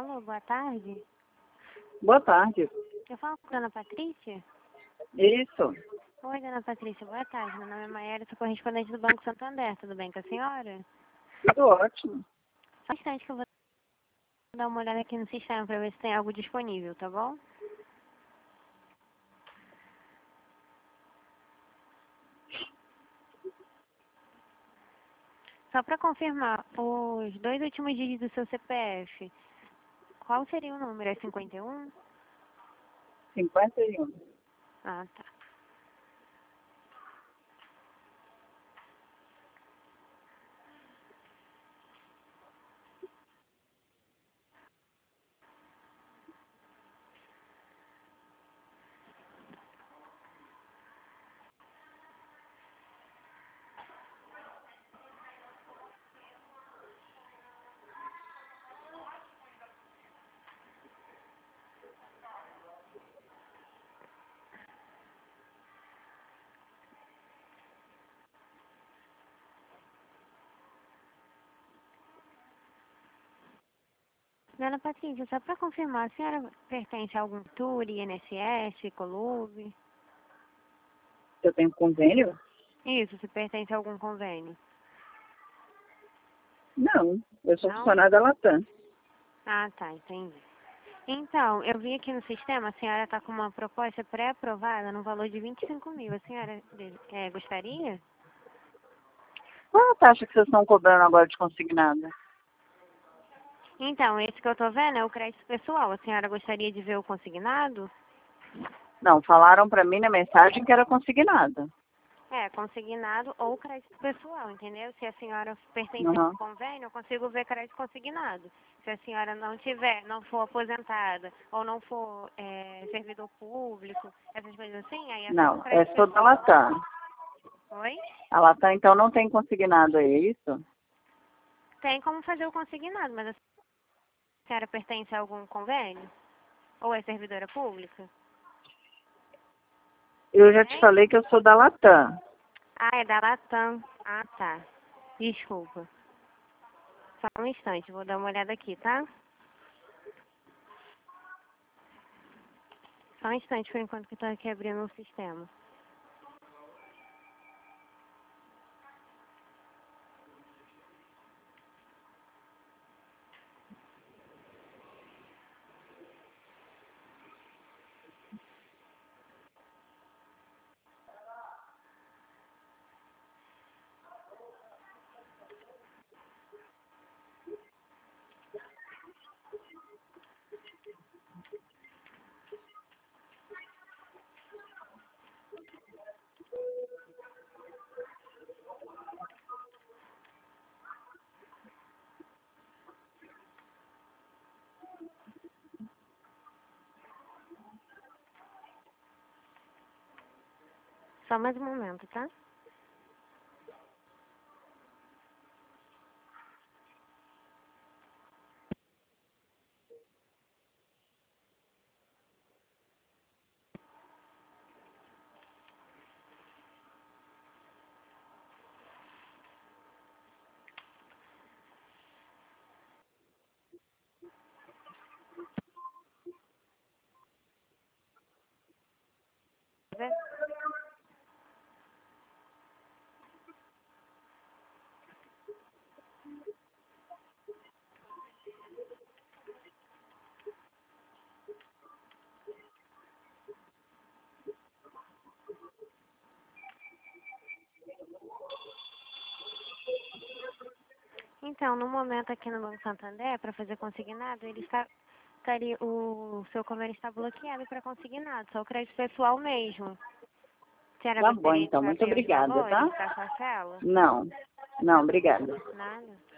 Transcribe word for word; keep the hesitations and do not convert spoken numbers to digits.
Alô, boa tarde. Boa tarde. Eu falo com a dona Patrícia? Isso. Oi, dona Patrícia, boa tarde. Meu nome é Maiara, sou correspondente do Banco Santander. Tudo bem com a senhora? Tudo ótimo. Só um instante que eu vou dar uma olhada aqui no sistema para ver se tem algo disponível, tá bom? Só para confirmar, os dois últimos dígitos do seu C P F, qual seria o número? É cinquenta e um? cinquenta e um. Ah, tá. Dona Patrícia, só para confirmar, a senhora pertence a algum tour, I N S S, Colube? Eu tenho convênio? Isso, se pertence a algum convênio. Não. Eu sou Não? funcionária da Latam. Ah, tá, entendi. Então, eu vi aqui no sistema, a senhora está com uma proposta pré-aprovada no valor de vinte e cinco mil. A senhora é, gostaria? Qual é a taxa que vocês estão cobrando agora de consignada? Então, esse que eu estou vendo é o crédito pessoal. A senhora gostaria de ver o consignado? Não, falaram para mim na mensagem que era consignada. É, consignado ou crédito pessoal, entendeu? Se a senhora pertence Uhum. ao convênio, eu consigo ver crédito consignado. Se a senhora não tiver, não for aposentada ou não for é, servidor público, essas coisas assim, aí é só o Não, é crédito sou da pessoal. Latam. Oi? A Latam, então, não tem consignado, é isso? Tem como fazer o consignado, mas a senhora pertence a algum convênio? Ou é servidora pública? Eu já te Hein? falei que eu sou da Latam. Ah, é da Latam. Ah, tá. Desculpa. Só um instante, vou dar uma olhada aqui, tá? Só um instante por enquanto que eu tô aqui abrindo o sistema. Só mais um momento, tá? Vê? Então, no momento aqui no Banco Santander, para fazer consignado, ele está, estaria, o seu convênio está bloqueado para consignado, só o crédito pessoal mesmo. A senhora Tá bom, gostaria de então. Muito saber os obrigada, valores tá? da parcela? Não. Não, obrigada. Nada.